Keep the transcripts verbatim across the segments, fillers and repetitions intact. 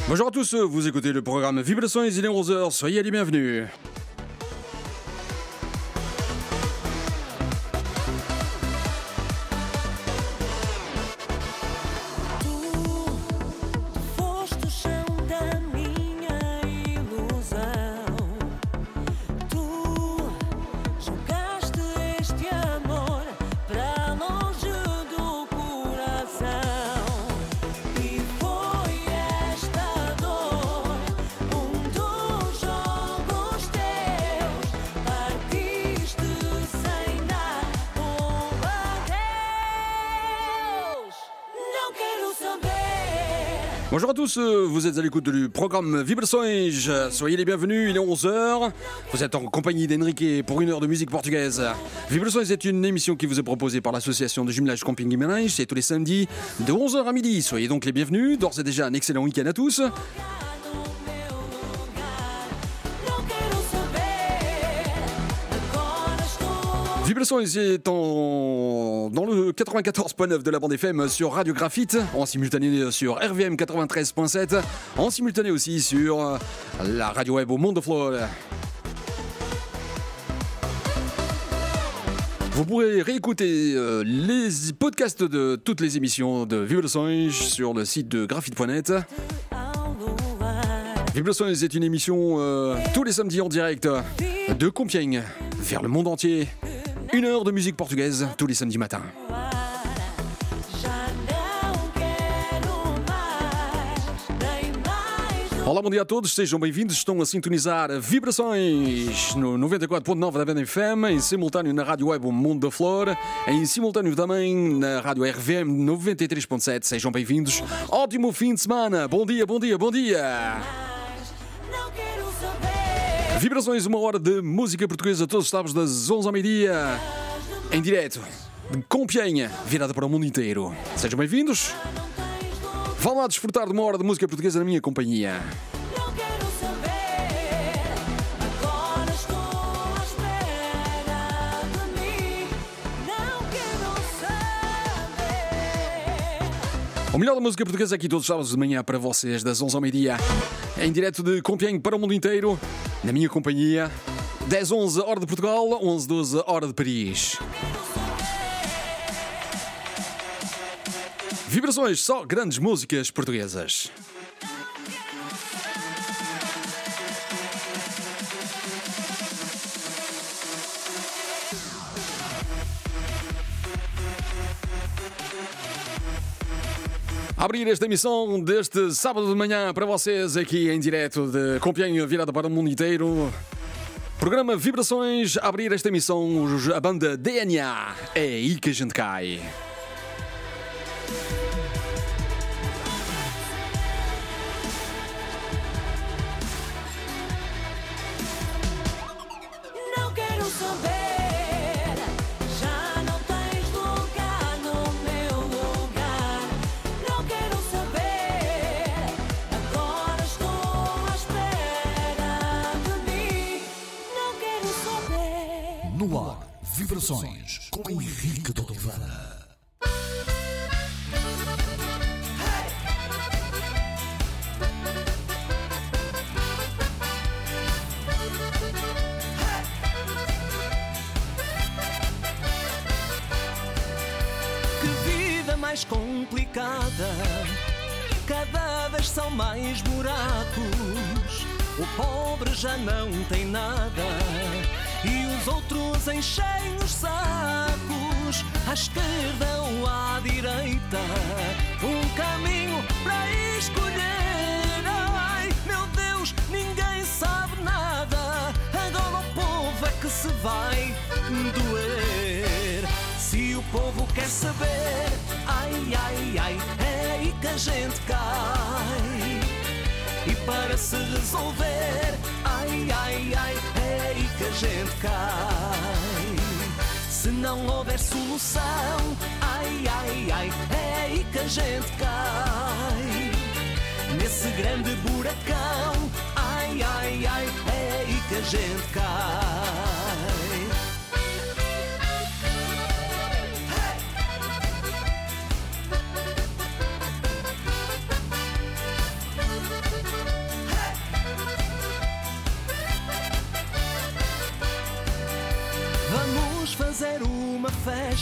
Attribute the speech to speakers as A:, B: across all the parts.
A: Bonjour à tous, vous écoutez le programme Vibrations, il est onze heures, soyez les bienvenus. Bonjour à tous, vous êtes à l'écoute du programme Vibrações, soyez les bienvenus, il est onze heures, vous êtes en compagnie d'Henrique pour une heure de musique portugaise. Vibrações est une émission qui vous est proposée par l'association de jumelage Camping Guimarães, c'est tous les samedis de onze heures à midi, soyez donc les bienvenus, d'ores et déjà un excellent week-end à tous. Vibrações est en... dans le quatre-vingt-quatorze point neuf de la bande F M sur Radio Graphite, en simultané sur R V M quatre-vingt-treize point sept, en simultané aussi sur la radio web au Mundo Flor. Vous pourrez réécouter euh, les podcasts de toutes les émissions de Vibrações sur le site de graphite point net. Vibrações est une émission euh, tous les samedis en direct de Compiègne vers le monde entier. Une heure de musique portugaise tous les samedis matins. Olá, bom dia a todos, sejam bem-vindos. Estão a sintonizar Vibrações no noventa e quatro ponto nove da banda F M, em simultâneo na rádio web O Mundo da Flor, em simultâneo também na rádio R V M noventa e três ponto sete. Sejam bem-vindos. Ótimo fim de semana. Bom dia, bom dia, bom dia. Vibrações, uma hora de música portuguesa todos os sábados das onze ao meio-dia, em direto de Compiègne, virada para o mundo inteiro. Sejam bem-vindos. Vão lá desfrutar de uma hora de música portuguesa na minha companhia. O melhor da música portuguesa aqui todos os sábados de manhã para vocês, das onze ao meio-dia, em direto de Compiègne para o mundo inteiro, na minha companhia, dez, onze, hora de Portugal, onze, doze, hora de Paris. Vibrações, só grandes músicas portuguesas. Abrir esta emissão deste sábado de manhã para vocês aqui em direto de Compiègne, virada para o mundo inteiro. Programa Vibrações, a abrir esta emissão a banda D N A. É aí que a gente cai.
B: No ar, Vibrações com Henrique de Oliveira.
C: Que vida mais complicada, cada vez são mais buracos. O pobre já não tem nada e os outros enchem os sacos. À esquerda ou à direita, um caminho para escolher. Ai, meu Deus, ninguém sabe nada. Agora o povo é que se vai doer. Se o povo quer saber, ai, ai, ai, é aí que a gente cai. E para se resolver, ai, ai, ai, é aí que a gente cai. Se não houver solução, ai, ai, ai, é aí que a gente cai. Nesse grande buracão, ai, ai, ai, é aí que a gente cai.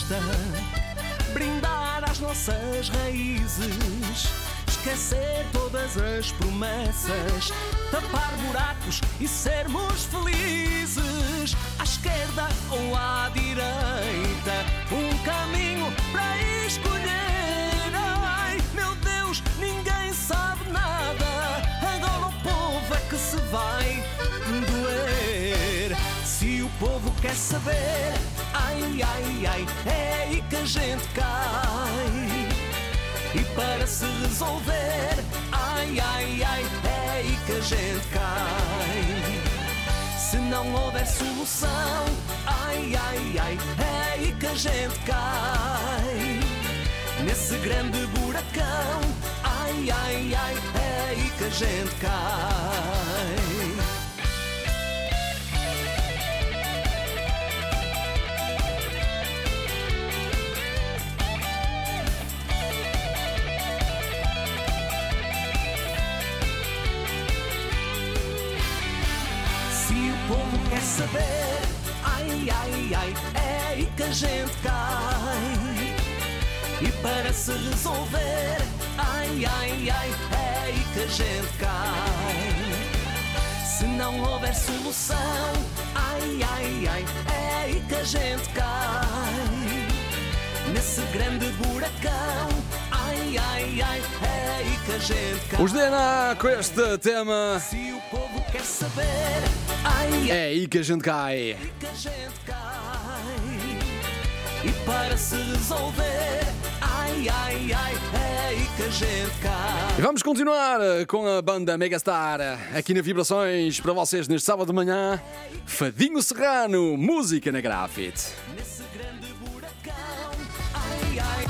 C: festa, brindar às nossas raízes, esquecer todas as promessas, tapar buracos e sermos felizes. À esquerda ou à direita, um caminho para escolher. Ai, meu Deus, ninguém sabe nada, agora o povo é que se vai doer. Se o povo quer saber, ai, ai, ai, é aí que a gente cai. E para se resolver, ai, ai, ai, é aí que a gente cai. Se não houver solução, ai, ai, ai, é aí que a gente cai. Nesse grande buracão, ai, ai, ai, é aí que a gente cai. Quer saber, ai, ai, ai, é aí que a gente cai. E para se resolver, ai, ai, ai, é aí que a gente cai. Se não houver solução, ai, ai, ai, é aí que a gente cai. Nesse grande buracão, ai, ai, ai, é aí que a gente cai.
A: Os D N A com este tema.
C: Se o povo quer saber, ai,
A: É aí que a gente cai.
C: é aí que a gente cai. E para se resolver, ai, ai, ai, é aí que a gente cai.
A: E vamos continuar com a banda Megastar aqui na Vibrações para vocês neste sábado de manhã. Fadinho Serrano, música na Grafite.
C: Nesse grande buracão, ai, ai.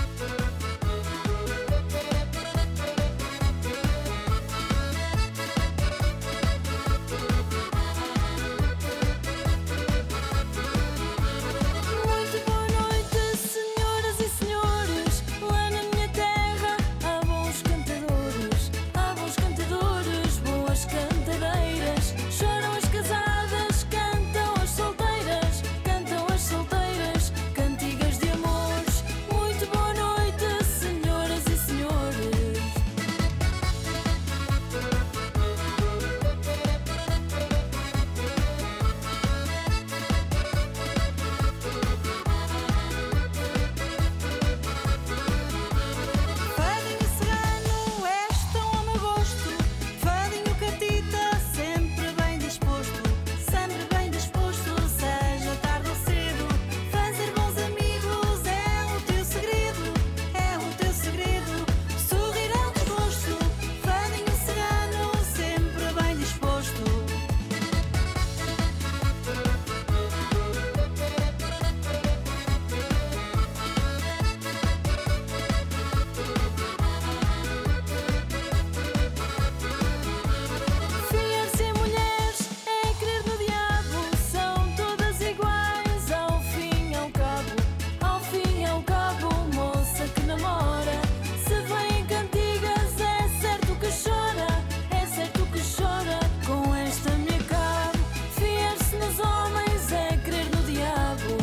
D: Muito boa noite, senhoras e senhores. Lá na minha terra há bons cantadores, há bons cantadores, boas cantadeiras. Choram as casadas, cantam as solteiras, cantam as solteiras, cantigas de amores. Muito boa noite, senhoras e senhores. Fadinho Serrano, és tão ao meu gosto. Fadinho Catita, sempre bem disposto, sempre bem disposto, seja tarde ou cedo. Fazer bons amigos é o teu segredo, é o teu segredo. Sorrir ao desgosto. Fadinho Serrano, sempre bem disposto. Filhas e mulheres é crer no diabo, são todas iguais ao fim e ao cabo, ao fim e ao cabo. Moça que namora, se vem cantigas é certo que chora, é certo que chora com esta minha cabo. Fiar-se nos homens é crer no diabo.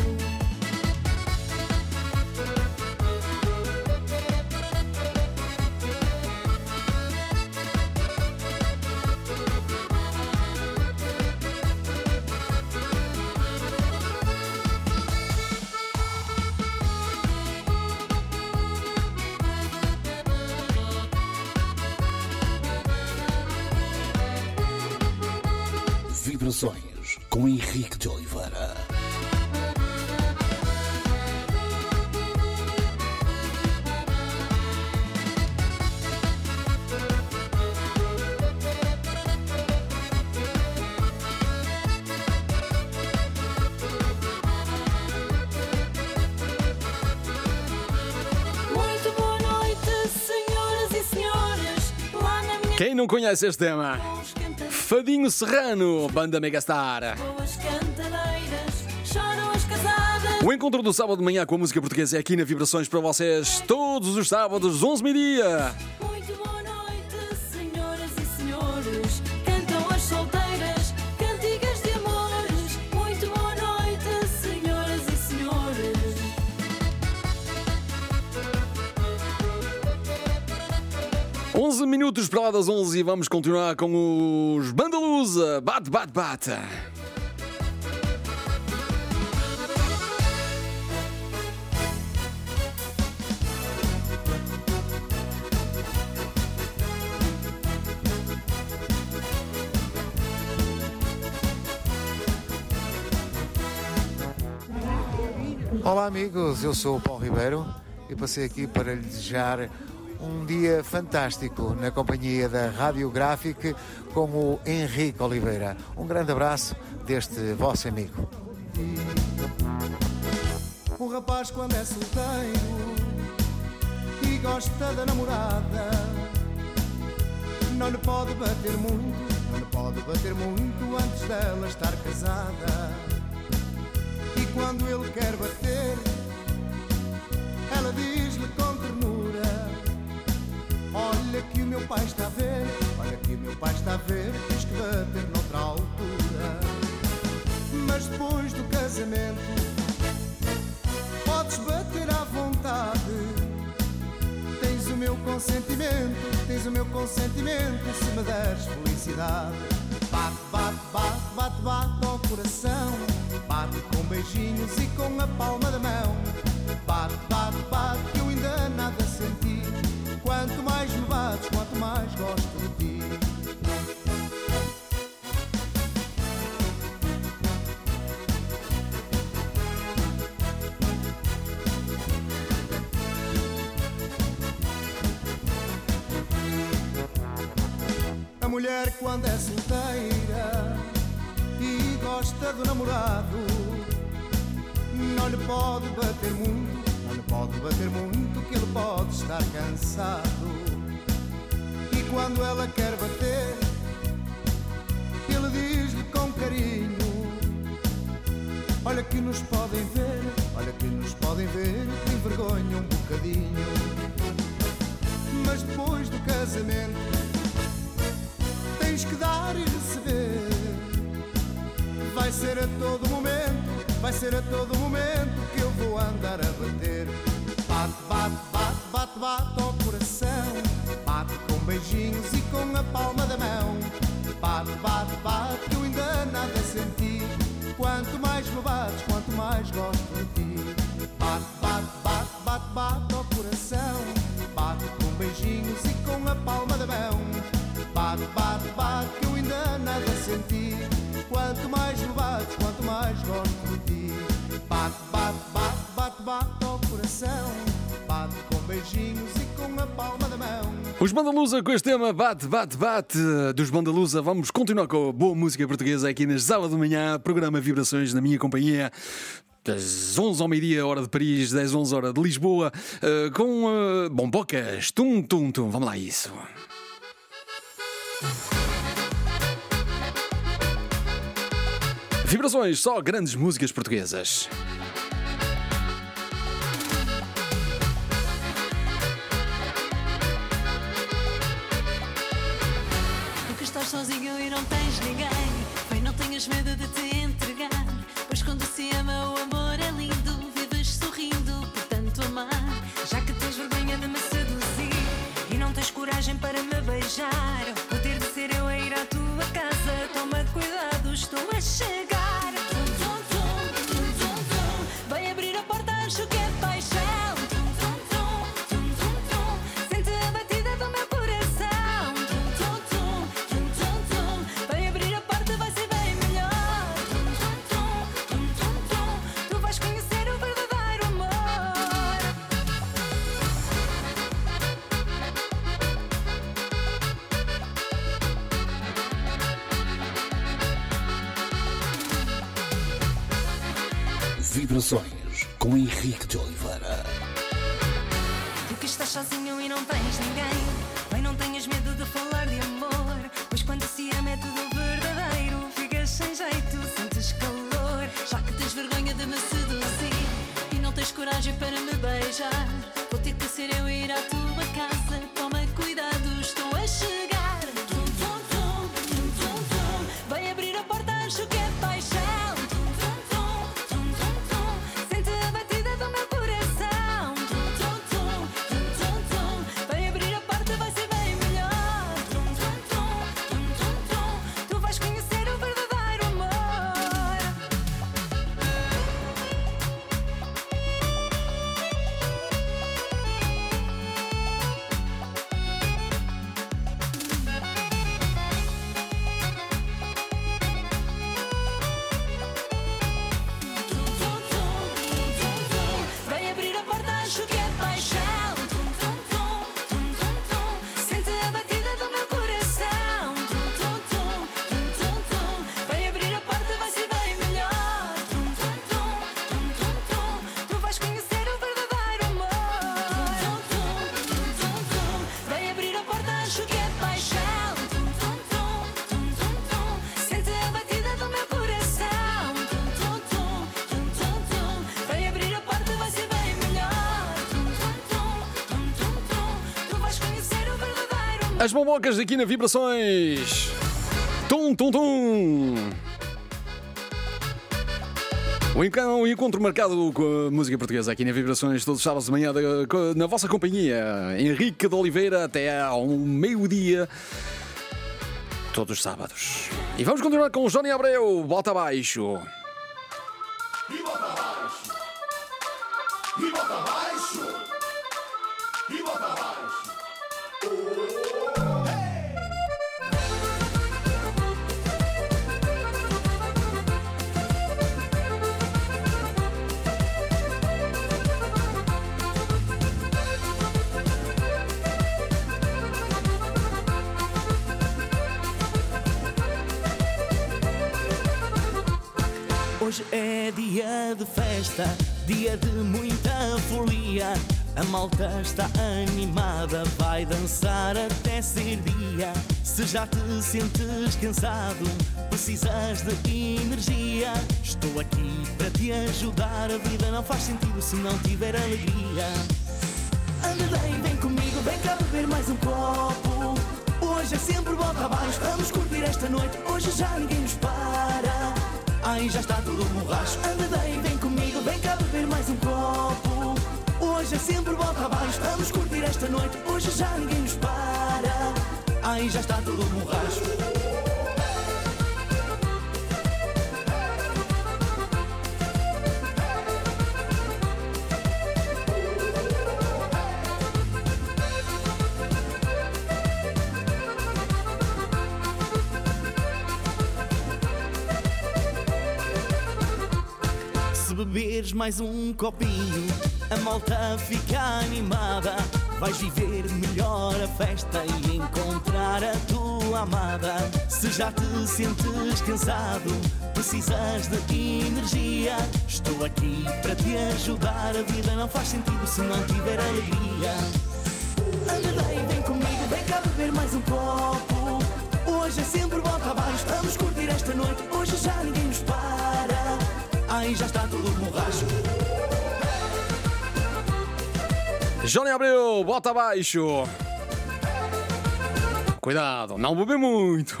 B: Vibrações com Henrique de Oliveira.
D: Muito boa noite, senhoras e senhores. Lá na minha
A: Quem não conhece este tema?
D: bons cantadores,
A: Fadinho Serrano, banda Megastar.
D: boas cantadeiras, choram as casadas.
A: O encontro do sábado de manhã com a música portuguesa é aqui na Vibrações para vocês todos os sábados, onze meio-dia.
D: Muito boa noite, senhoras e senhores. Cantam as solteiras, cantigas de amores. Muito boa noite, senhoras e senhores.
A: onze minutos para lá das onze e vamos continuar com os Bandalusa. Bate, bate, bate.
E: Olá amigos, eu sou o Paulo Ribeiro e passei aqui para lhe desejar um dia fantástico na companhia da Radiográfica com o Henrique Oliveira. Um grande abraço deste vosso amigo.
F: Um rapaz quando é solteiro e gosta da namorada, não lhe pode bater muito, não lhe pode bater muito antes dela estar casada. E quando ele quer bater, ela diz-lhe com ternura: olha que o meu pai está a ver, olha que o meu pai está a ver, tens que bater noutra altura. Mas depois do casamento podes bater à vontade. Tens o meu consentimento, tens o meu consentimento se me deres felicidade. Bate, bate, bate, bate, bate ao coração, bate com beijinhos e com a palma da mão. Bate, bate, bate que eu ainda nada senti. Quanto mais me bates, quanto mais gosto de ti. A mulher quando é solteira e gosta do namorado, não lhe pode bater muito, não lhe pode bater muito, que ele pode estar cansado. E quando ela quer bater, ele diz-lhe com carinho: olha que nos podem ver, olha que nos podem ver, tem vergonha um bocadinho. Mas depois do casamento tens que dar e receber. Vai ser a todo momento, vai ser a todo momento que eu vou andar a bater. Bate, bate, bate, bate, bate ao coração, bate com beijinhos e com a palma da mão. Bate, bate, bate que eu ainda nada senti. Quanto mais me bates, quanto mais gosto de ti. Bate, bate, bate, bate, bate ao coração, bate com beijinhos e com a palma da mão. Bate, bate, bate que eu ainda nada senti. Quanto mais me bates, quanto mais gosto de ti. Bate, bate, bate, bate, bate ao coração, bate com beijinhos e com a palma da mão.
A: Os Bandalusa com este tema Bate, Bate, Bate dos Bandalusa. Vamos continuar com a boa música portuguesa aqui nas Sala de Manhã, programa Vibrações na minha companhia. Das onze ao meio-dia, hora de Paris, dez, onze, hora de Lisboa, uh, com uh, bombocas, tum, tum, tum. Vamos lá, isso. Vibrações, só grandes músicas portuguesas.
D: Tu que estás sozinho e não tens ninguém, bem, não tenhas medo de te entregar, pois quando se ama o amor é lindo, vives sorrindo por tanto amar. Já que tens vergonha de me seduzir e não tens coragem para me beijar, vou ter de ser eu a ir à tua casa. Toma cuidado, estou a chegar. Tum, tum, tum, tum, tum, tum. Vai abrir a porta, acho que é paixão. Tum, tum, tum, tum, tum, tum. Sente a batida do meu coração. Tum, tum, tum, tum, tum, tum. Vai abrir a porta, vai ser bem melhor. Tum, tum, tum, tum, tum, tum. Tu vais conhecer o verdadeiro amor.
B: Vibrações com Henrique de Oliveira.
D: Tu que estás sozinho e não tens ninguém, bem, não tenhas medo de falar de amor, pois quando se ama é tudo verdadeiro. Ficas sem jeito, sentes calor, já que tens vergonha de me seduzir e não tens coragem para me beijar, vou ter que ser eu a ir à tua casa. Toma cuidado, estou a chegar. Tum, tum, tum, tum, tum, tum. Vai abrir a porta, acho que é paixão. Tum, tum, tum, tum, tum, tum. Sente a batida do meu coração. Tum, tum, tum, tum, tum, tum. Vai abrir a porta, acho que é paixão. Tum, tum, tum, tum, tum, tum. Sente a batida do meu coração. Tum, tum, tum, tum, tum, tum. Vai abrir a porta, vai ser bem melhor. Tum, tum, tum, tum, tum, tum. Tu vais conhecer o verdadeiro amor.
A: As bombocas aqui na Vibrações. Tum, tum, tum. O encontro, o encontro marcado com a música portuguesa aqui na Vibrações todos os sábados de manhã na vossa companhia. Henrique de Oliveira até ao meio-dia. Todos os sábados. E vamos continuar com o Johnny Abreu. Bota abaixo.
B: E bota abaixo. E bota abaixo. E bota abaixo.
C: Hoje é dia de festa, dia de muita folia. A malta está animada, vai dançar até ser dia. Se já te sentes cansado, precisas de energia, estou aqui para te ajudar. A vida não faz sentido se não tiver alegria. Anda bem, vem comigo, vem cá beber mais um copo. Hoje é sempre bota abaixo, vamos curtir esta noite. Hoje já ninguém nos para. Ai, já está tudo borracho. Anda bem, vem comigo, vem cá beber mais um copo. Hoje é sempre bota abaixo, vamos curtir esta noite. Hoje já ninguém nos para. Ai, já está tudo borracho. Se beberes mais um copinho, a malta fica animada. Vais viver melhor a festa e encontrar a tua amada. Se já te sentes cansado, precisas de energia, estou aqui para te ajudar. A vida não faz sentido se não tiver alegria. Anda bem, vem comigo, vem cá beber mais um copo. Hoje é sempre bota abaixo, vamos curtir esta noite. Hoje já ninguém nos para. Ai, já está tudo borracho.
A: Johnny Abreu, bota abaixo. Cuidado, não beber muito.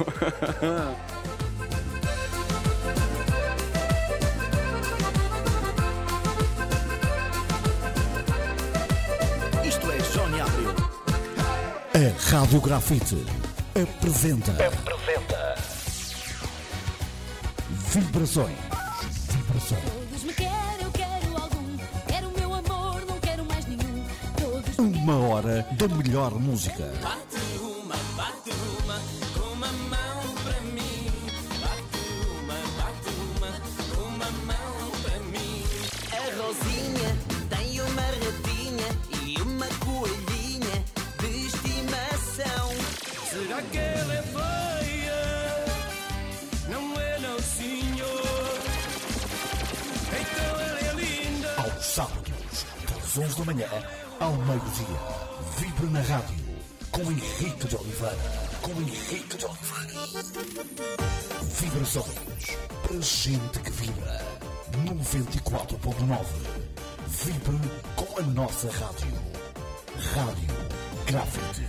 C: Isto é Johnny Abreu.
B: A Rádio Grafite apresenta.
C: Apresenta.
B: Vibrações. Vibrações.
D: Todos me querem, eu quero algum. Quero o meu amor, não quero mais nenhum. Todos me
B: Uma hora da melhor música.
C: Bate uma, bate uma, com uma mão para mim. Bate uma, bate uma, com uma mão para mim.
G: A Rosinha tem uma ratinha e uma coelhinha de estimação.
C: Será que ela é feia? Não é não, senhor. Então ela é linda.
B: Aos sábados, das onze da manhã ao meio-dia. Vibra na rádio com Henrique de Oliveira. Com Henrique de Oliveira. Vibrações para gente que vibra. noventa e quatro ponto nove. Vibra com a nossa rádio. Rádio Grafite.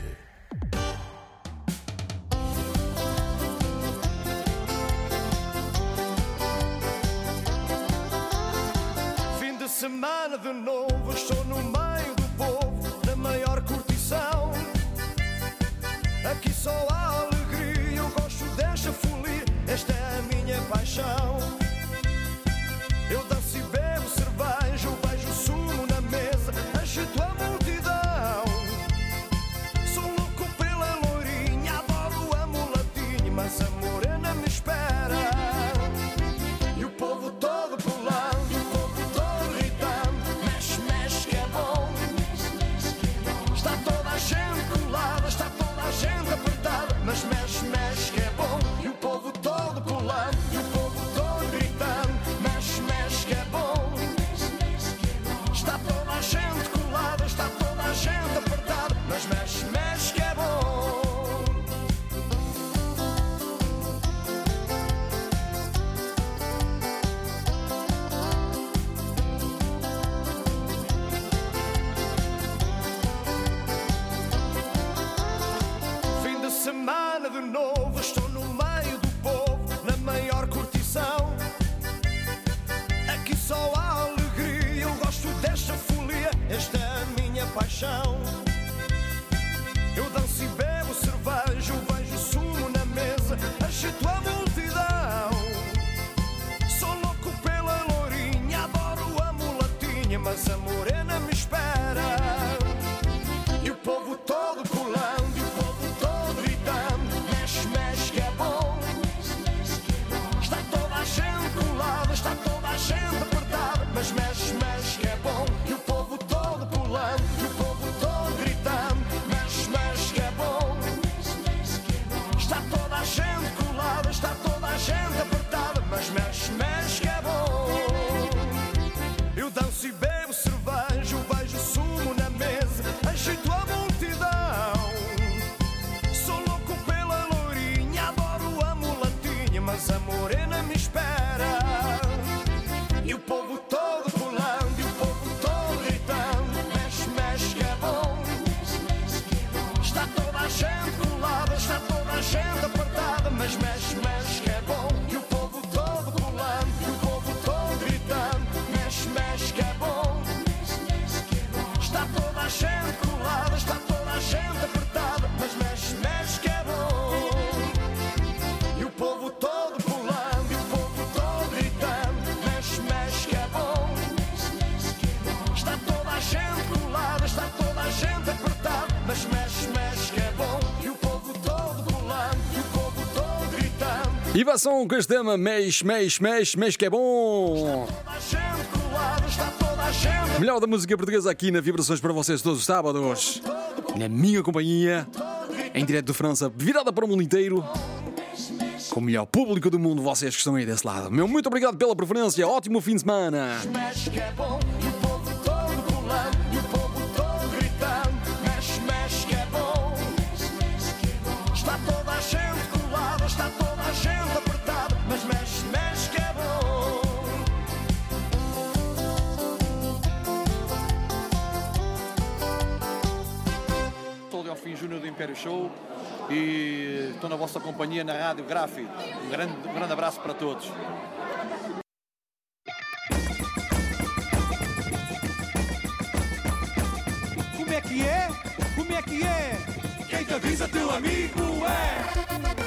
F: Fim de semana de novo, estou no meio do povo, na maior curtição. Aqui só há alegria, eu gosto desta folia, esta é a minha paixão. Eu danço e bebo cerveja, eu vejo sumo na mesa, agito a multidão. Sou louco pela loirinha, adoro a mulatinha, mas a morena me espera. E o povo todo pulando, o povo todo gritando, mexe, mexe que é bom. semana de novo estou no meio do povo, na maior curtição. Aqui só há alegria, eu gosto desta folia, esta é a minha paixão. Eu danço e bebo cerveja, vejo sumo na mesa, agito a multidão. Sou louco pela lourinha, adoro a mulatinha, mas a morena me espera. E o povo todo pulando, e o povo todo gritando, mexe, mexe que é bom. Está toda a gente colada, está toda a gente apertada, mas mexe, mexe que é bom. E o povo todo pulando, e o povo todo gritando, mexe, mexe que é bom. Está toda a gente colada, está toda a gente apertada, mas mexe, mexe que é bom. Eu danço e bebo cerveja, vejo sumo na mesa, agito a multidão. Sou louco pela lourinha, adoro a mulatinha, mas a morena me espera. E o povo todo pulando, e o povo todo gritando, mexe, mexe que é bom. Está toda a gente colada, está toda a gente apertada, mas mexe, mexe que é bom. E o povo todo pulando, e o povo todo gritando, mexe, mexe que é bom. Está toda a gente colada, está toda a gente apertada, mas mexe, mexe que é bom. E o povo todo pulando, e o povo todo gritando, mexe, mexe que é bom. Está toda a gente colada, está toda a gente apertada, mas mexe, mexe que é bom. E o povo todo pulando, e o povo todo gritando,
A: E vá som com este tema, mexe, mexe, mexe, mexe que é bom.
F: toda a gente colada, está toda a gente
A: Melhor da música portuguesa aqui na Vibrações para vocês todos os sábados. Na minha companhia, em direto de França, virada para o mundo inteiro. Com o melhor público do mundo, vocês que estão aí desse lado. Meu muito obrigado pela preferência, ótimo fim de semana.
F: mexe que é bom. E o povo todo pulando, e o povo todo gritando, mexe, mexe que é bom. Está toda a gente colada, está toda a gente apertada, mas mexe, mexe que é bom.
H: Sou o Delfim Júnior do Império Show e estou na vossa companhia na Rádio Gráfico. Um grande, um grande abraço para todos.
C: Como é que é? Como é que é? Quem te avisa teu amigo é.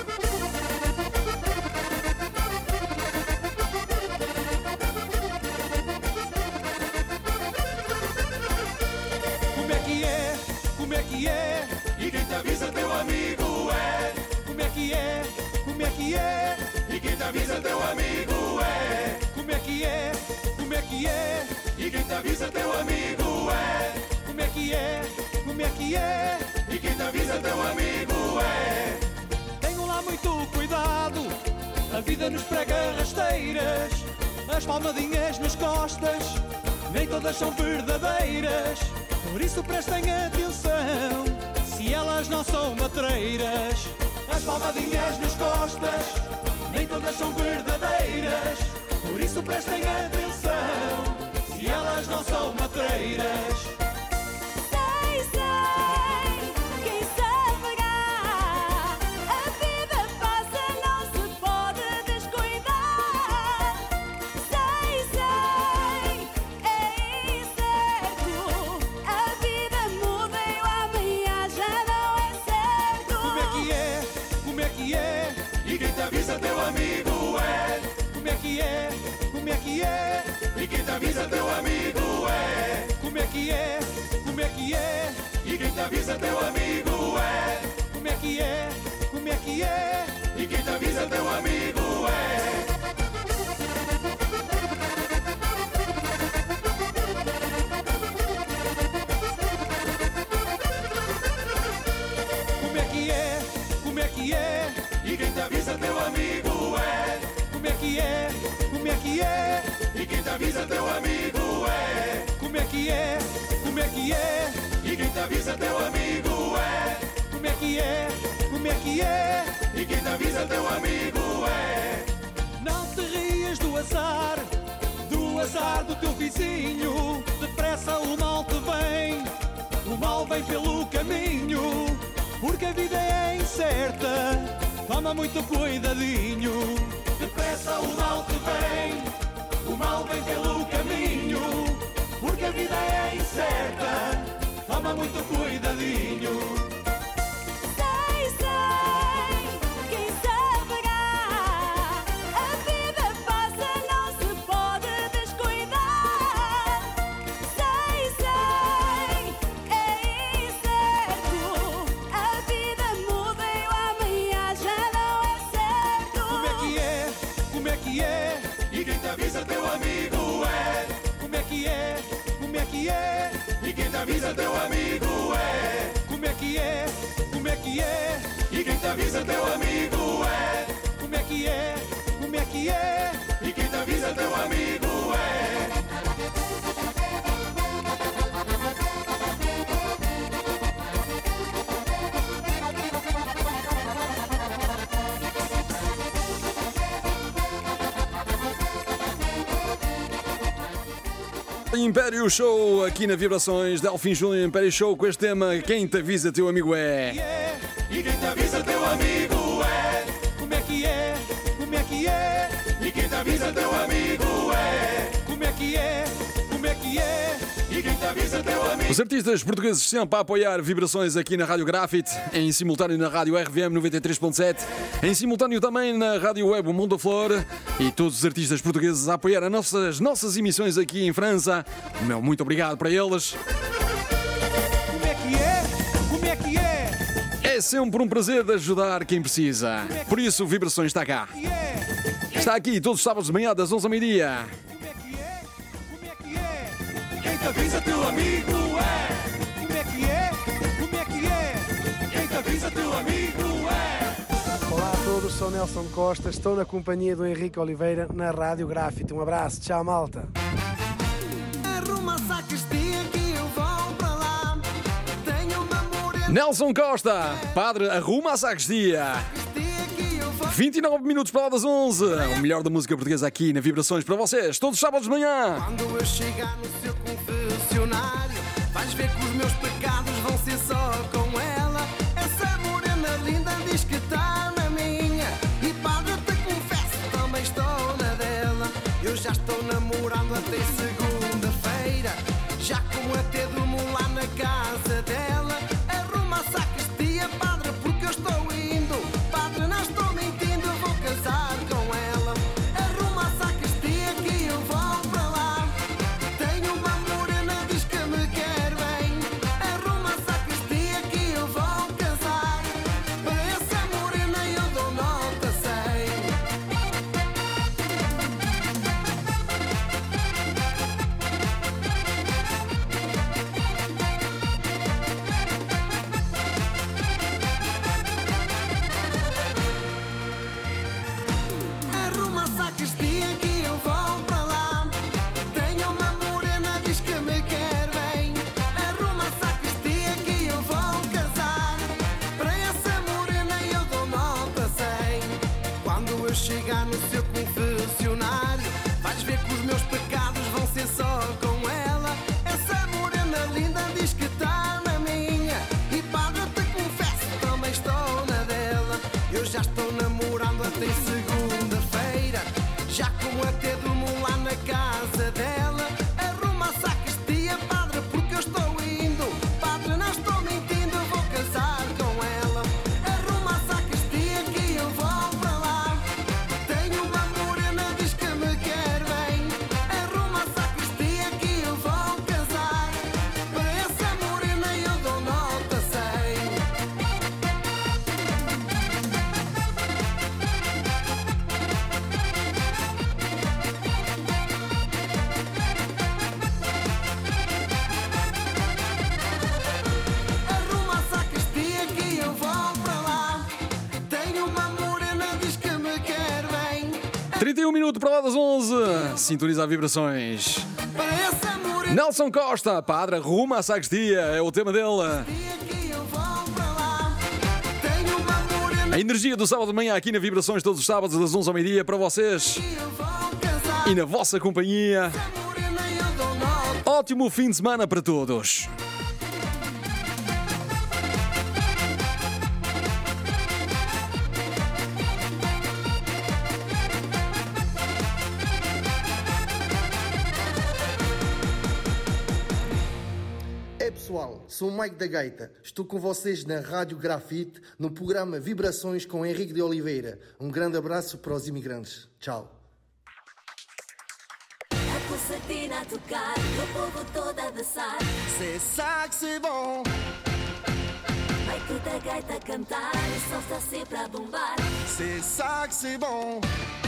C: Como é que é? Como é que é? E quem te avisa teu amigo é. Como é que é? Como é que é? E quem te avisa teu amigo é. Como é que é? Como é que é? E quem te avisa teu amigo é. Como é que é? Como é que é? E quem te avisa teu amigo é. Tenham lá muito cuidado, a vida nos prega rasteiras, as palmadinhas nas costas, nem todas são verdadeiras. Por isso prestem atenção, se elas não são matreiras. As palmadinhas nas costas, nem todas são verdadeiras. Por isso prestem atenção, se elas não são matreiras.
D: Sei, sei, quem sabe pegar, a vida passa, não se pode descuidar. Sei, sei, é incerto, a vida muda e o amanhã já não é certo.
C: Como é que é? Como é que é? E quem te avisa teu amigo é. Como é que é? Como é que é? E quem te avisa teu amigo é. Como é que é? Como é que é? E quem te avisa teu amigo é. Como é que é? Como é que é? E quem te avisa teu amigo é. Como é que é? Como é que é? E quem te avisa teu amigo é. Como é que é? Como é que é? E quem te avisa teu amigo é. Como é que é? Como é que é? E quem te avisa teu amigo é. Como é que é? Como é que é? E quem te avisa teu amigo é. Não te rias do azar, do azar do teu vizinho. Depressa o mal te vem, o mal vem pelo caminho. Porque a vida é incerta, certa, toma muito cuidadinho. Depressa o mal te vem, o mal vem pelo caminho, porque a vida é incerta, toma muito cuidadinho.
D: Sei, sei, quem saberá? A vida passa, não se pode descuidar. Sei, sei, é incerto. A vida muda e o amanhã já não é certo.
C: Como é que é? Como é que é? E quem te avisa teu amigo é. Como é que é? Como é que é? E quem te avisa teu amigo é. Como é que é? Como é que é? E quem te avisa teu amigo é. Como é que é? Como é que é? E quem te avisa teu amigo é.
A: Império Show aqui na Vibrações, Delfim Júnior, Império Show com este tema. Quem te avisa teu amigo é.
C: E quem te avisa teu amigo é. Como é que é? Como é que é? E quem te avisa teu amigo é. Como é que é? Como é que é? E quem te avisa teu amigo.
A: Os artistas portugueses sempre a apoiar Vibrações aqui na Rádio Grafite, em simultâneo na Rádio R V M noventa e três ponto sete, em simultâneo também na Rádio Web Mundo Flor, e todos os artistas portugueses a apoiar as nossas, nossas emissões aqui em França. Meu muito obrigado para eles.
C: Como é que é? Como é que é?
A: É sempre um prazer de ajudar quem precisa. Por isso, Vibrações está cá. Está aqui todos os sábados de manhã, das onze ao meio-dia.
C: Como é que é? Como é que é? Quem te avisa teu amigo é. Como é que é? Como é que é? Quem te avisa teu amigo é.
I: Olá a todos, sou Nelson Costa, estou na companhia do Henrique Oliveira na Rádio Grafite. Um abraço, tchau malta.
G: Arruma a sacristia que eu vou para lá. Tenho uma morena
A: Nelson Costa, padre, arruma a sacristia.
G: que eu vou.
A: vinte e nove minutos para lá das onze. O melhor da música portuguesa aqui na Vibrações para vocês, todos os sábados de manhã.
G: Quando eu chegar no seu confessionário, vais ver que os meus pecados vão ser só com ela. Essa morena linda diz que está na minha. E padre, eu te confesso, também estou na dela. Eu já estou namorando até segunda-feira. Já como até durmo lá na casa dela. Arruma a sacristia, padre, porque eu estou indo. Padre, não estou mentindo, eu vou casar com ela. Arruma a sacristia que eu vou para lá. Tenho uma morena, diz que me quer bem. Arruma a sacristia que eu vou casar. Para essa morena eu dou nota cem. Arruma a sacristia que eu vou para lá. Tenho uma morena, diz que me quer bem. Arruma a sacristia que eu vou casar. Para essa morena eu dou nota cem. Quando eu chegar no seu confessionário, vais ver que os meus pecados vão ser só com ela. Essa morena linda diz que está na minha. E padre, eu te confesso, também estou na dela. Eu já estou namorando até segunda-feira. Já como até durmo lá na casa dela. Arruma a sacristia, padre, porque eu estou indo. Padre, não estou mentindo, eu vou casar com ela. Arruma a sacristia que eu vou para lá. Tenho uma morena, diz que me quer bem. Arruma a sacristia que eu vou casar. Para essa morena eu dou nota cem. Arruma a sacristia que eu vou para lá. Tenho uma morena, diz que me quer bem.
A: trinta e um minutos para lá das onze. Sintoniza a Vibrações.
G: Para essa morena
A: Nelson Costa, padre, arruma a sacristia, é o tema dele.
G: que eu vou para lá. Tenho uma morena
A: A energia do sábado de manhã aqui na Vibrações, todos os sábados das onze ao meio-dia para vocês
G: que eu vou casar.
A: e na vossa companhia.
G: Morena eu dou nota.
A: Ótimo fim de semana para todos.
J: pessoal, sou o Mike da Gaita. Estou com vocês na Rádio Grafite, no programa Vibrações com Henrique de Oliveira. Um grande abraço para os imigrantes. Tchau.
D: A concertina a tocar, o povo todo a dançar.
G: Cê sabe que é bom.
D: Mike da Gaita a cantar, o som está sempre a bombar.
G: Cê sabe que é bom.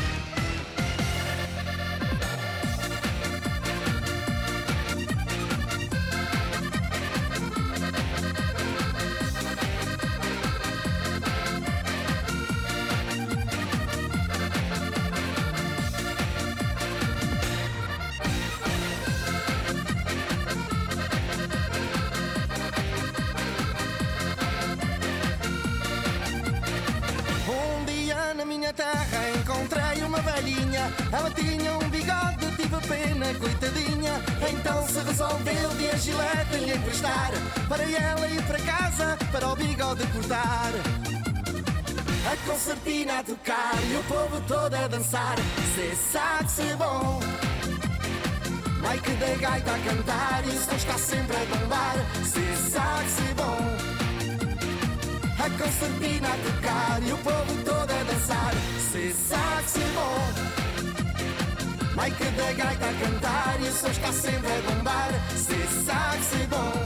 G: Terra encontrei uma velhinha, ela tinha um bigode, tive pena, coitadinha. Então se resolveu de a gilete lhe emprestar, para ela ir para casa, para o bigode cortar. A concertina a tocar e o povo todo a dançar. Cê sabe que é bom. Mike da Gaita a cantar e o som está sempre a bombar. Cê sabe que é bom. A concertina a tocar e o povo todo a dançar. Cê sabe que é bom. Mike da Gaita a cantar e o som está sempre a bombar. Cê sabe que é bom.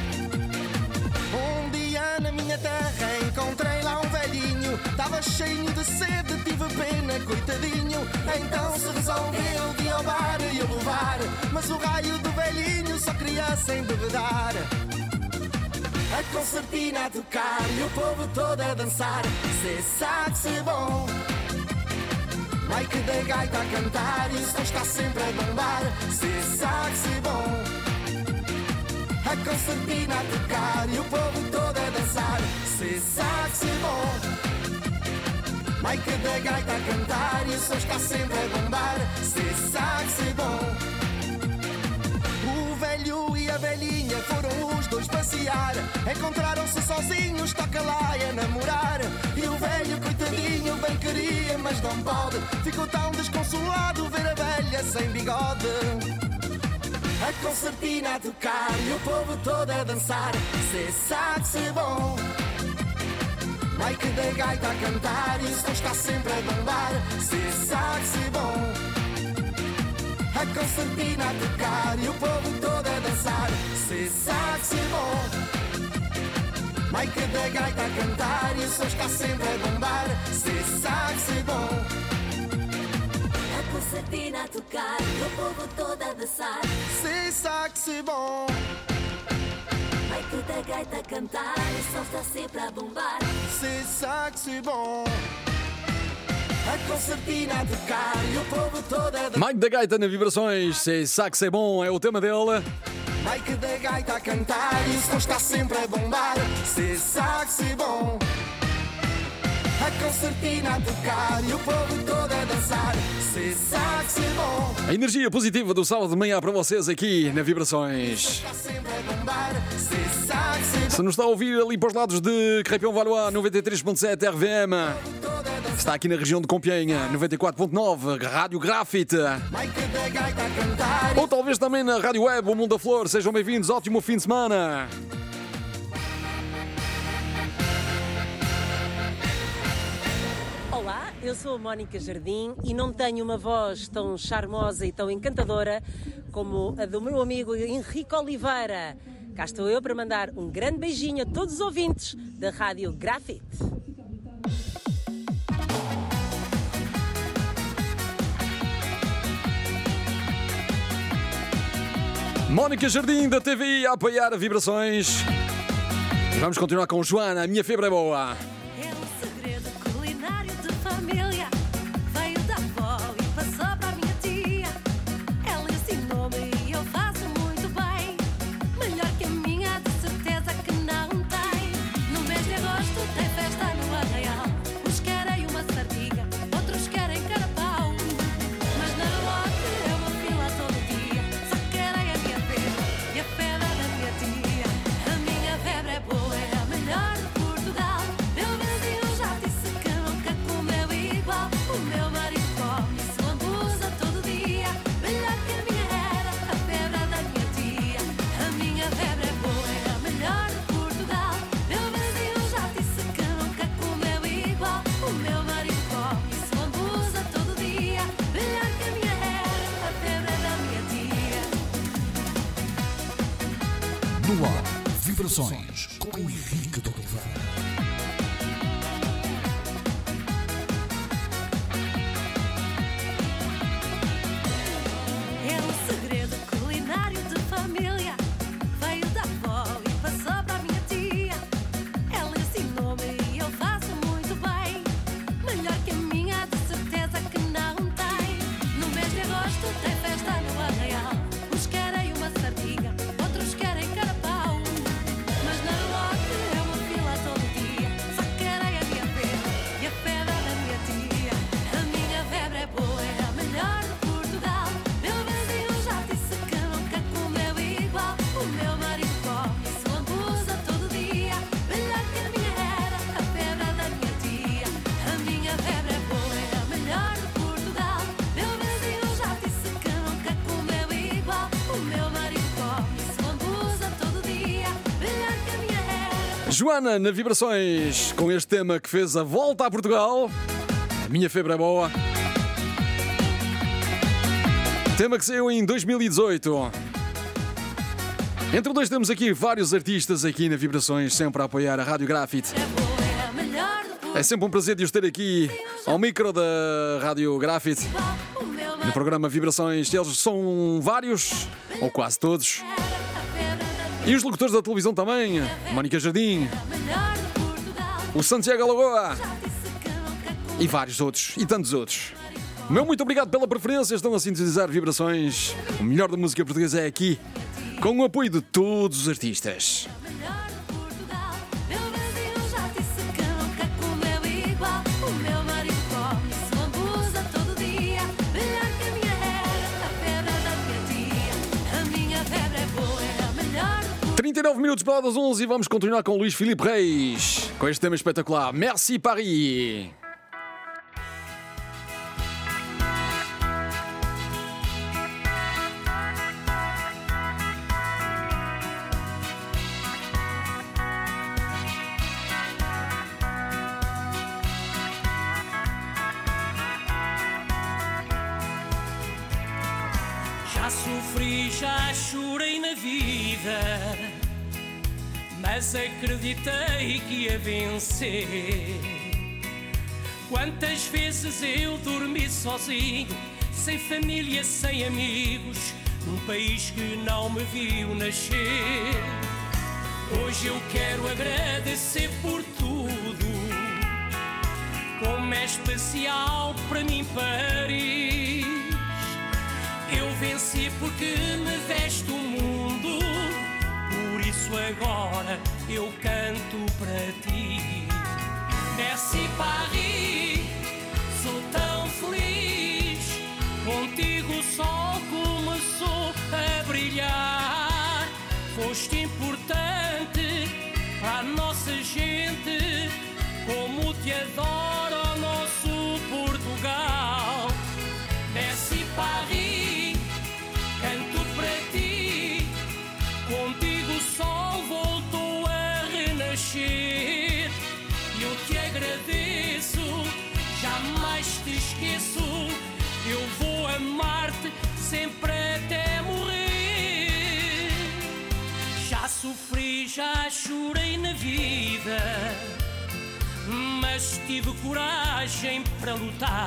G: Um dia na minha terra encontrei lá um velhinho, estava cheio de sede, tive pena, coitadinho. Então se resolveu de ao bar e o levar, mas o raio do velhinho só queria se embebedar. A concertina a tocar e o povo todo a dançar. Cê sabe que é bom. Mike da Gaita a cantar e o som está sempre a bombar. Cê sabe que é bom. A concertina a tocar e o povo todo a dançar. Cê sabe que é bom. Mike da Gaita a cantar e o som está sempre a bombar. Cê sabe que é bom. O velho e a velhinha foram os dois passear, encontraram-se sozinhos, toca lá a namorar. E o velho, coitadinho, bem queria, mas não pode. Ficou tão desconsolado ver a velha sem bigode. A concertina a tocar e o povo todo a dançar. Cê sabe que é bom. Mike da Gaita a cantar e o som está sempre a bombar. Cê sabe que é bom. A concertina a tocar e o povo todo a dançar. Cê sabe que é bom. Mike da Gaita a cantar e o som está sempre a bombar. Cê sabe que é bom.
D: A concertina a tocar e o povo todo a dançar.
G: Cê sabe que é bom.
D: Mike da Gaita a cantar e o som está sempre a bombar.
G: Cê sabe que é bom. A concertina a tocar e o povo todo a dançar.
A: Mike da Gaita na Vibrações, Cê sabe que é bom, é o tema dele.
G: Mike da Gaita a cantar e o som está sempre a bombar. Cê sabe que é bom. A concertina a tocar e o povo todo a dançar. Cê sabe que é bom.
A: A energia positiva do sábado de manhã para vocês aqui na Vibrações.
G: Está sempre a bombar. Cê sabe que é bom.
A: Se nos está a ouvir ali para os lados de Crépin Valois, noventa e três ponto sete R V M. Está aqui na região de Compiègne, noventa e quatro ponto nove, Rádio Grafite.
G: Mike da Gaita a cantar.
A: Ou talvez também na Rádio Web, o Mundo da Flor. Sejam bem-vindos, ótimo fim de semana.
K: Olá, eu sou a Mónica Jardim e não tenho uma voz tão charmosa e tão encantadora como a do meu amigo Henrique Oliveira. Cá estou eu para mandar um grande beijinho a todos os ouvintes da Rádio Grafite.
A: Mónica Jardim da T V I a apoiar a Vibrações. E vamos continuar com Joana, a minha febre é boa.
D: É um segredo culinário de família. Veio da avó e passou para a minha tia. Ela ensinou-me e eu faço muito bem. Melhor que a minha, de certeza que não tem. No mês de agosto tem festa no Arraial. Uns querem uma sardinha, outros querem carapau. Mas na lote é uma fila todo dia. Só querem a minha febre e a febre da minha tia. A minha febre é boa, é a melhor de Portugal. Meu vizinho já disse que nunca comeu igual.
B: No ar, Vibrações com Henrique de Oliveira.
D: É um segredo culinário de família. Veio da avó e passou para a minha tia. Ela ensinou-me e eu faço muito bem. Melhor que a minha, de certeza que não tem. No mês de agosto tem festa no Arraial. Uns querem uma sardinha, outros querem carapau. Mas na norte é uma fila todo dia. Só querem a minha febre e a febre da minha tia. A minha febre é boa, é a melhor de Portugal. Meu vizinho já disse que nunca comeu igual. O meu marido come lambuza todo dia. Melhor que a minha era a febre da minha tia. A minha febre é boa, é a melhor de Portugal. Meu vizinho já disse que nunca comeu igual. O meu marido come lambuza todo dia. Melhor que a minha era.
A: Joana, na Vibrações, com este tema que fez a volta a Portugal. A minha febre é boa. Tema que saiu em dois mil e dezoito. Entre dois temos aqui vários artistas aqui na Vibrações, sempre a apoiar a Rádio Grafite.
D: É a melhor de Portugal.
A: É sempre um prazer de os ter aqui ao micro da Rádio Grafite,
D: O meu
A: no programa Vibrações. Eles são vários, ou quase todos. E os locutores da televisão também. Mónica Jardim,
D: melhor de Portugal.
A: o Santiago Alagoa
D: Já disse que nunca comeu.
A: e vários outros, e tantos outros. Meu muito obrigado pela preferência. Estão a sintonizar Vibrações. O melhor da música portuguesa é aqui, com o apoio de todos os artistas.
D: Melhor de Portugal. Meu vizinho já disse que nunca comeu igual. O meu marido come lambuza todo dia. Melhor que a minha era a febre da minha tia. A minha febre é boa, é a melhor de Portugal.
A: trinta e nove minutos para das onze e vamos continuar com o Luís Filipe Reis, com este tema espetacular. Merci Paris.
C: Já sofri, já chorei na vida, mas acreditei que ia vencer. Quantas vezes eu dormi sozinho, sem família, sem amigos, num país que não me viu nascer. Hoje eu quero agradecer por tudo, como é especial para mim Paris. Eu venci porque me deste o mundo, por isso agora eu canto para ti. Merci Paris, sou tão feliz, contigo o sol começou a brilhar. Foste importante para a nossa gente, como te adora o nosso Portugal. Merci Paris, canto para ti, contigo o sol voltou a renascer. Eu te agradeço, jamais te esqueço, eu vou amar-te sempre até morrer. Já sofri, já chorei na vida, mas tive coragem para lutar.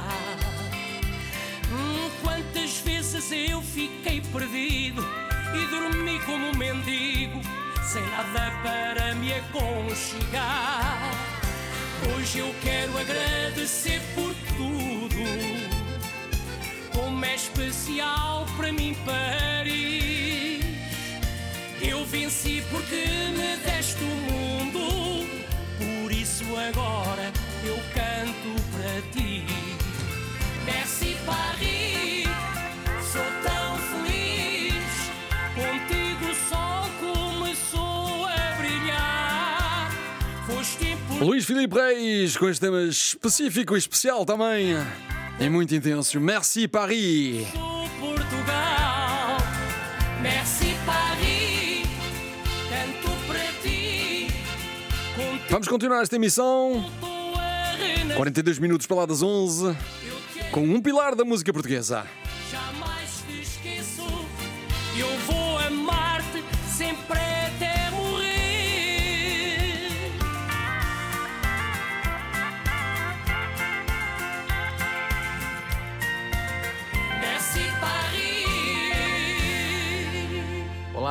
C: Hum, Quantas vezes eu fiquei perdido e dormi como um mendigo, sem nada para me aconchegar. Hoje eu quero agradecer por tudo, como é especial para mim Paris. Eu venci porque me deste o mundo, por isso agora eu canto para ti. Merci Paris, sou tão feliz, contigo o sol começou a brilhar. Foste importante.
A: Luís Filipe Reis, com este tema específico e especial também, e muito intenso. Merci Paris.
C: Portugal, merci Paris, canto para ti. Contigo
A: Vamos continuar esta emissão.
C: voltou a renascer.
A: quarenta e dois minutos para lá das onze, com um pilar da música portuguesa.
C: Jamais te esqueço, eu vou amar-te sempre até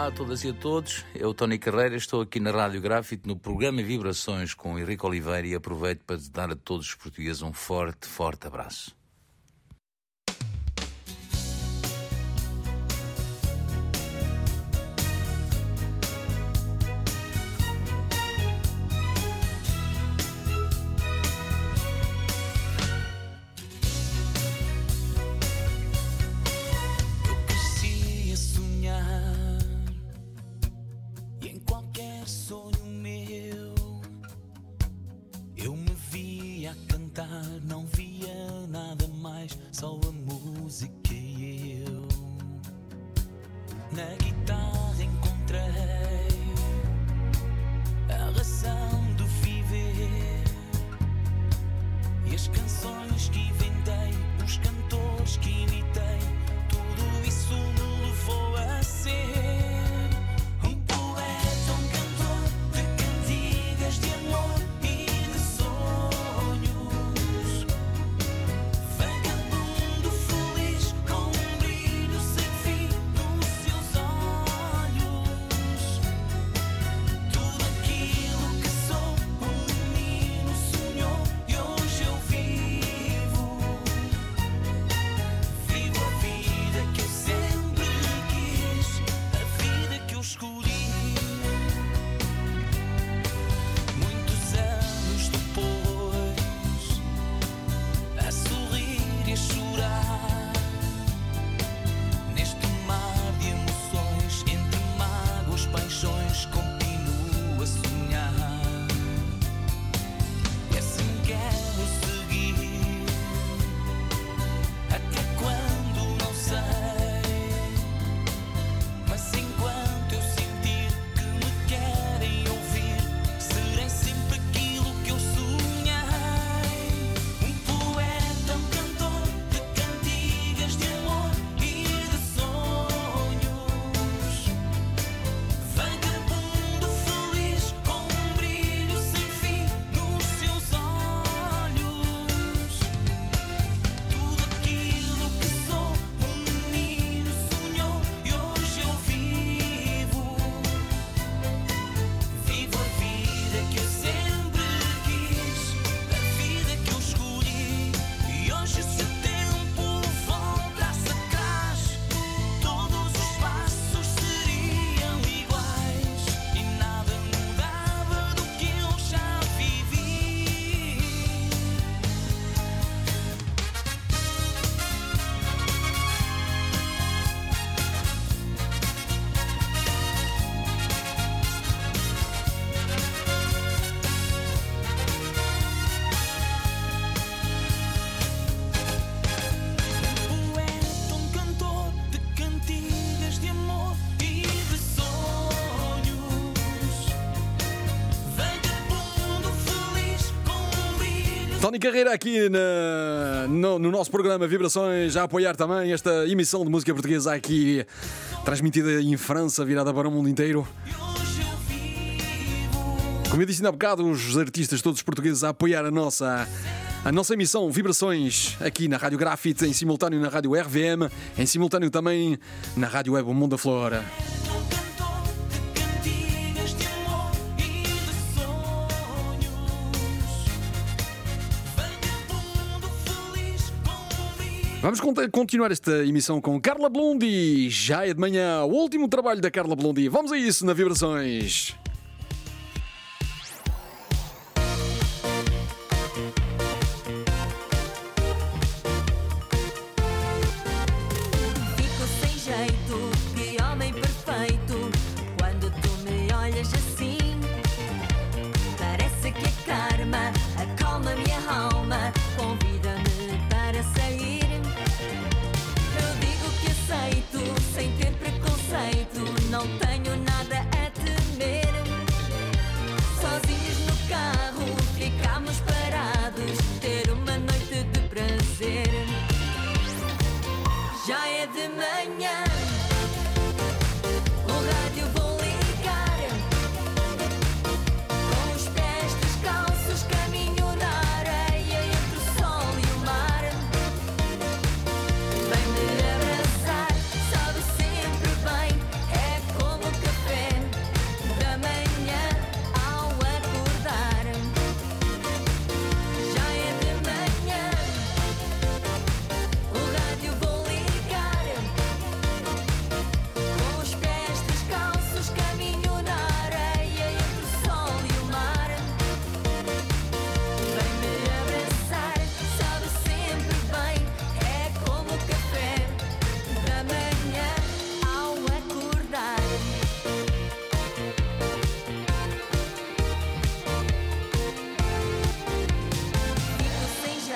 L: Olá a todas e a todos, eu Tony Carreira, estou aqui na Rádio Grafite no programa Vibrações com Henrique Oliveira e aproveito para dar a todos os portugueses um forte, forte abraço.
M: Não via nada mais, só a música e eu. Na guitarra encontrei a razão do viver e as canções que inventei, os cantores que imitei, tudo isso me levou a ser um poeta, um cantor de cantigas de amor e de sonhos.
A: Tony Carreira aqui na, no, no nosso programa Vibrações, a apoiar também esta emissão de música portuguesa aqui, transmitida em França, virada para o mundo inteiro. Como eu disse ainda há bocado, os artistas todos portugueses a apoiar a nossa, a nossa emissão Vibrações aqui na Rádio Grafite, em simultâneo na Rádio R V M, em simultâneo também na Rádio Web O Mundo da Flora. Vamos continuar esta emissão com Carla Blondie. Já é de manhã, o último trabalho da Carla Blondie. Vamos a isso na Vibrações.
D: Fico sem jeito, que homem perfeito, quando tu me olhas assim. Parece que a karma acalma minha alma, convida-me para sair. Sem ter preconceito, não tenho nada a temer.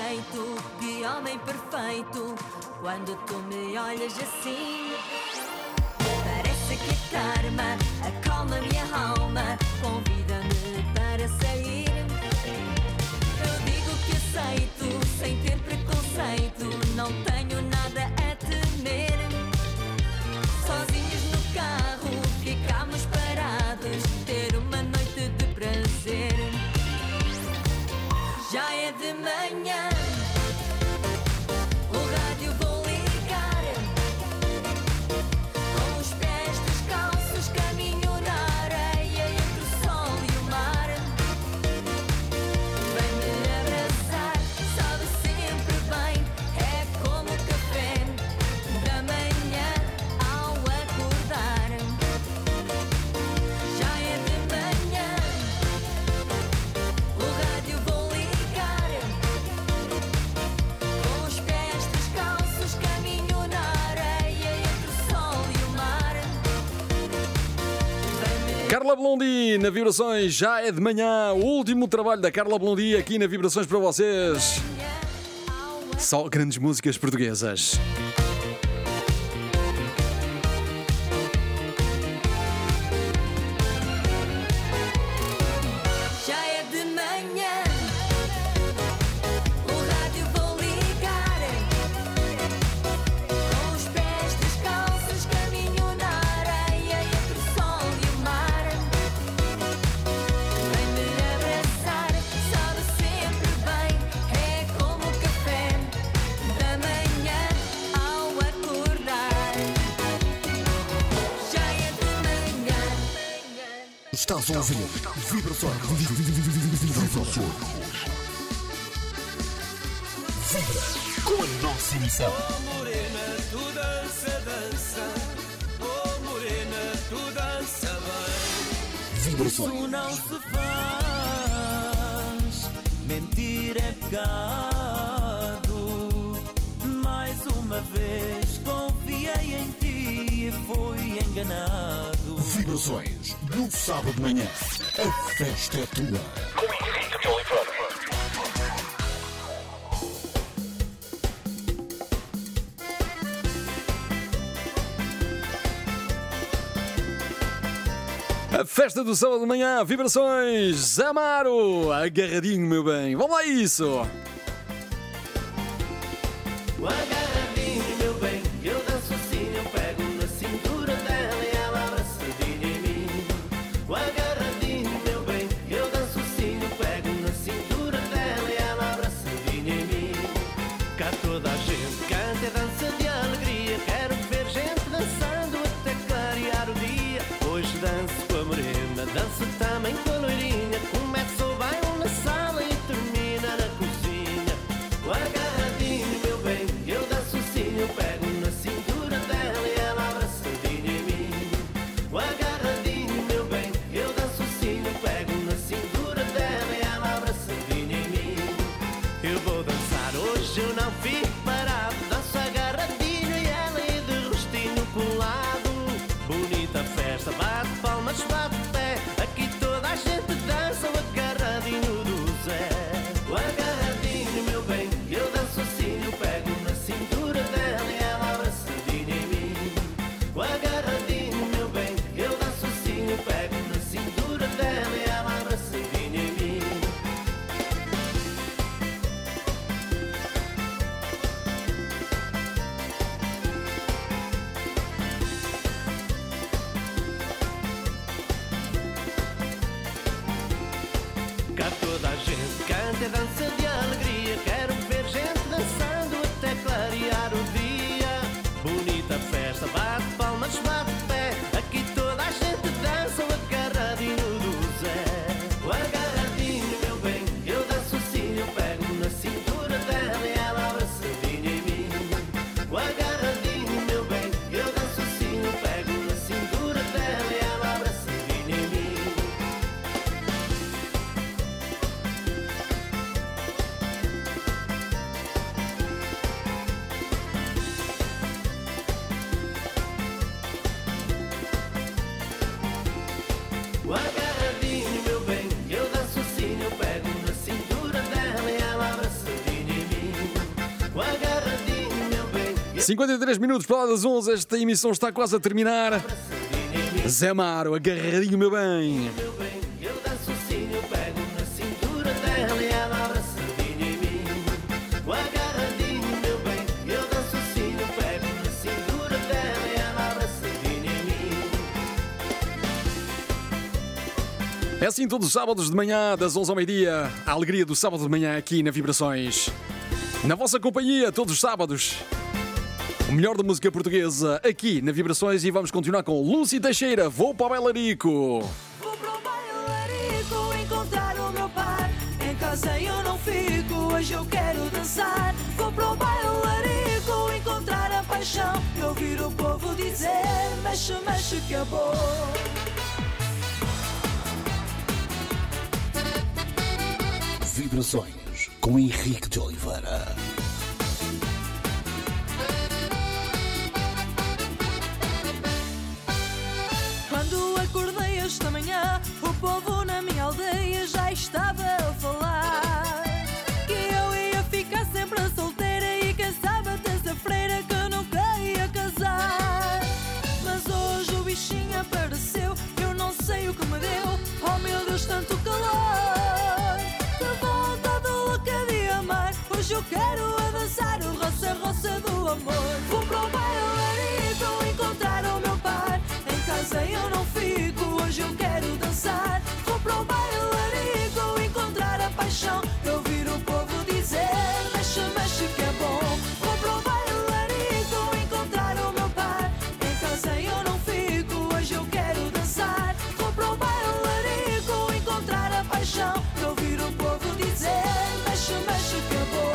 D: jeito de homem perfeito. Quando tu me olhas assim, parece que a karma acalma minha alma, convida-me para sair. Eu digo que aceito, sem ter preconceito, não tenho nada a temer. Sozinhos no carro, ficámos parados, ter uma noite de prazer. Já é de manhã, o rádio vou ligar, com os pés descalços caminho na areia entre o sol e o mar. Vem-me abraçar, sabe sempre bem, é como o café da manhã ao acordar. Já é de manhã, o rádio vou ligar, com os pés descalços caminho na areia entre o sol e o mar.
A: Carla Blondie na Vibrações, já é de manhã. O último trabalho da Carla Blondie aqui na Vibrações para vocês. Só grandes músicas portuguesas.
D: Já é de manhã, o rádio vou ligar, com os pés descalços caminho na areia entre o sol e o mar. Vem-me abraçar, sabe sempre bem, é como o café da manhã ao acordar. Já é de manhã.
B: Estás a ouvir Vibrações. Vibrações. Vibra com a nossa emissão.
M: Oh morena, tu dança, dança. Oh morena, tu dança bem.
B: Vibrações.
M: Isso não se faz. Mentir é pecado. Mais uma vez confiei em ti e fui enganado.
B: Vibrações. No sábado de manhã. A festa é tua. Com Henrique Oliveira.
A: A festa do sábado de manhã, Vibrações, Zé Amaro, agarradinho, meu bem. Vamos lá a isso.
M: O agarradinho, meu bem, eu danço assim, eu pego na cintura dela e ela abraçadinha em mim. O agarradinho, meu bem, eu danço assim, eu pego na cintura dela e ela abraçadinha em mim. Cá toda a gente canta e dança de alegria, quero ver gente dançando até clarear o dia. Hoje danço com a morena, danço também com a loirinha, começa o baile na sala e termina na cozinha. O agarradinho, meu bem, eu danço assim, eu pego na cintura dela e ela abraçadinha em mim. O agarradinho, meu bem, eu danço assim, eu pego na cintura dela e ela abraçadinha em mim. Eu vou dançar hoje, eu não fico parado, danço agarradinho e ela e de rostinho colado. Bonita festa, bate palmas, bate pé, aqui toda a gente dança o agarradinho do Zé. O agarradinho, meu bem, eu danço assim, eu pego na cintura dela e ela abraçadinha em mim. O agarradinho, meu bem, eu danço assim, eu pego na cintura dela e ela abraçadinha em mim.
A: cinquenta e três minutos para lá das onze, esta emissão está quase a terminar. Zé Amaro, agarradinho, meu bem.
G: Eu danço assim, eu pego na cintura dela e ela abraçadinha em mim. O agarradinho, meu bem, eu danço assim, eu pego na cintura dela e ela abraçadinha em mim.
A: É assim todos os sábados de manhã, das onze ao meio-dia. A alegria do sábado de manhã aqui na Vibrações. Na vossa companhia, todos os sábados. O melhor da música portuguesa aqui na Vibrações e vamos continuar com Lúcia Teixeira. Vou para o Bailarico.
D: Vou para o bailarico encontrar o meu par. Em casa eu não fico, hoje eu quero dançar. Vou para o bailarico encontrar a paixão e ouvir o povo dizer: mexe, mexe que é bom.
B: Vibrações com Henrique de Oliveira.
D: Quando acordei esta manhã, o povo na minha aldeia já estava a falar que eu ia ficar sempre solteira e quem sabe terça-feira que eu nunca ia casar. Mas hoje o bichinho apareceu, eu não sei o que me deu. Oh meu Deus, tanto calor, que vontade louca de amar. Hoje eu quero a dançar o roça-roça do amor. Vou para o bailarico encontrar o meu par. Em casa eu não fico, hoje eu quero dançar. Vou para o bailarico encontrar a paixão e ouvir o povo dizer: mexe, mexe que é bom. Vou para o bailarico encontrar o meu par. Em casa eu não fico, hoje eu quero dançar. Vou para o bailarico encontrar a paixão e ouvir o povo dizer: mexe, mexe que é bom.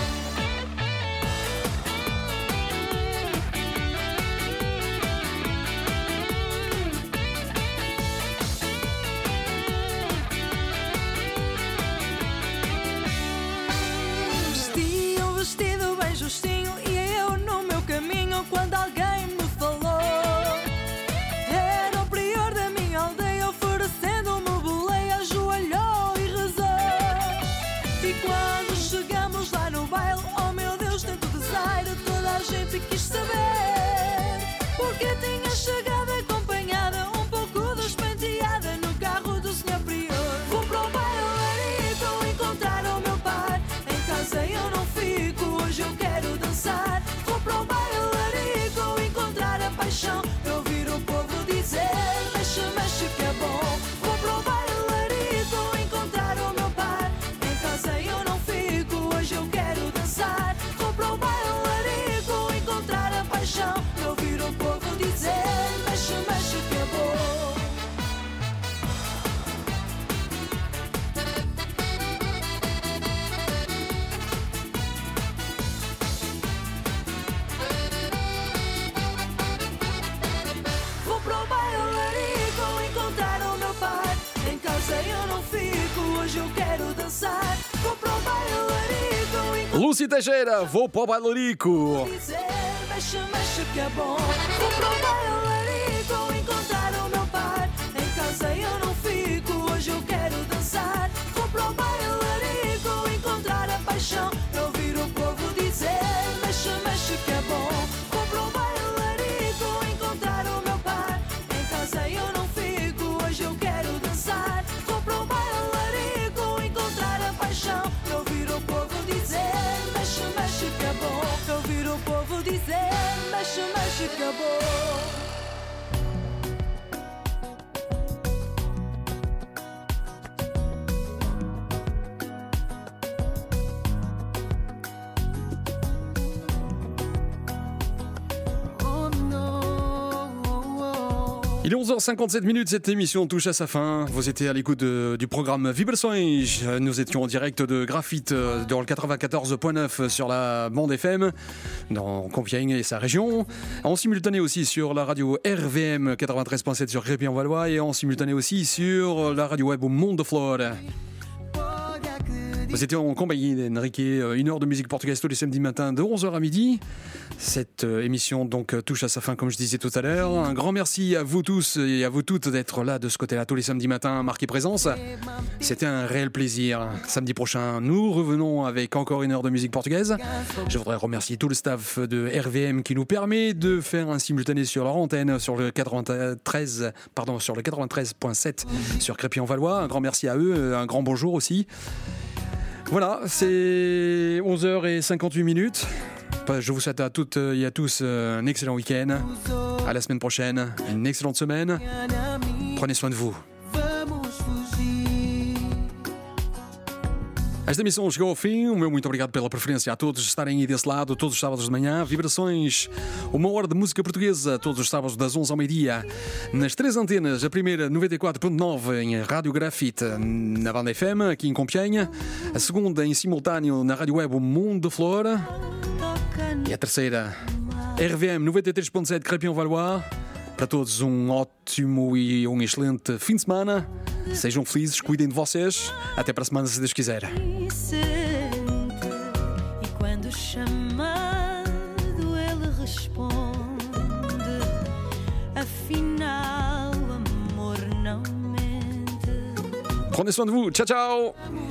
D: Vesti um vestido bem justinho e eu no meu caminho quando alguém me falou. Era o prior da minha aldeia oferecendo-me boleia, ajoelhou e rezou. E quando chegamos lá no baile, oh meu Deus, tanto desaire, toda a gente quis saber porque tinha chegado acompanhada, um pouco despenteada, no carro do senhor prior. Vou para o bailarico encontrar o meu par. Em casa eu não fico, hoje eu quero dançar. Vou para o bailarico encontrar a paixão e ouvir o povo dizer: mexe, mexe que é bom. Vou para o bailarico encontrar o meu par. Em casa eu não fico, hoje eu quero dançar. Vou para o bailarico encontrar a paixão e ouvir o povo dizer: mexe, mexe que é bom. Vou para o bailarico encontrar o meu par. Em casa eu não fico, hoje eu quero dançar. Vou para o bailarico encontrar
A: Lúcia Teixeira, vou para o Bailarico.
D: dizer: mexe, mexe que é bom. Vou para o bailarico encontrar o meu par. Em casa eu não fico, hoje eu quero dançar. Vou para o bailarico encontrar a paixão e ouvir o povo dizer: mexe, mexe que é bom. Vou para o bailarico encontrar o meu par. Em casa eu não fico, hoje eu quero dançar. Vou para o bailarico encontrar a paixão e ouvir o povo dizer: mexe, mexe que é bom. Ouvir o povo dizer: mexe, mexe que é bom.
A: Il est onze heures cinquante-sept minutes, cette émission touche à sa fin. Vous étiez à l'écoute de- du programme Vibrações. Nous étions en direct de Graphite euh, dans le quatre-vingt-quatorze point neuf sur la bande F M, dans Compiègne et sa région. En simultané aussi sur la radio R V M quatre-vingt-treize point sept sur Crépy-en-Valois et en simultané aussi sur la radio web au Monde de Flore.
G: Pode acreditar.
A: Vous étiez en compagnie d'Enrique, une heure de musique portugaise tous les samedis matins de onze heures à midi. Cette émission donc touche à sa fin, comme je disais tout à l'heure. Un grand merci à vous tous et à vous toutes d'être là de ce côté-là tous les samedis matins, marqué présence. C'était un réel plaisir. Samedi prochain, nous revenons avec encore une heure de musique portugaise. Je voudrais remercier tout le staff de R V M qui nous permet de faire un simultané sur leur antenne, sur le quatre-vingt-treize, pardon, sur le quatre-vingt-treize point sept sur Crépy-en-Valois. Un grand merci à eux, un grand bonjour aussi. Voilà, c'est onze heures cinquante-huit minutes. Je vous souhaite à toutes et à tous un excellent week-end. À la semaine prochaine, une excellente semaine. Prenez soin de vous. Esta emissão chegou ao fim. O meu muito obrigado pela preferência a todos estarem aí desse lado, todos os sábados de manhã. Vibrações, uma hora de música portuguesa, todos os sábados das onze ao meio-dia. Nas três antenas, a primeira noventa e quatro ponto nove em Rádio Grafite, na banda F M, aqui em Compiègne. A segunda em simultâneo na Rádio Web O Mundo de Flor. E a terceira, R V M noventa e três ponto sete Crépy-en-Valois. Para todos um ótimo e um excelente fim de semana. Sejam felizes, cuidem de vocês. Até para a semana, se Deus quiser.
D: E quando chamado ele responde, afinal o amor não mente.
A: Prenez soin de vous. Ciao, ciao.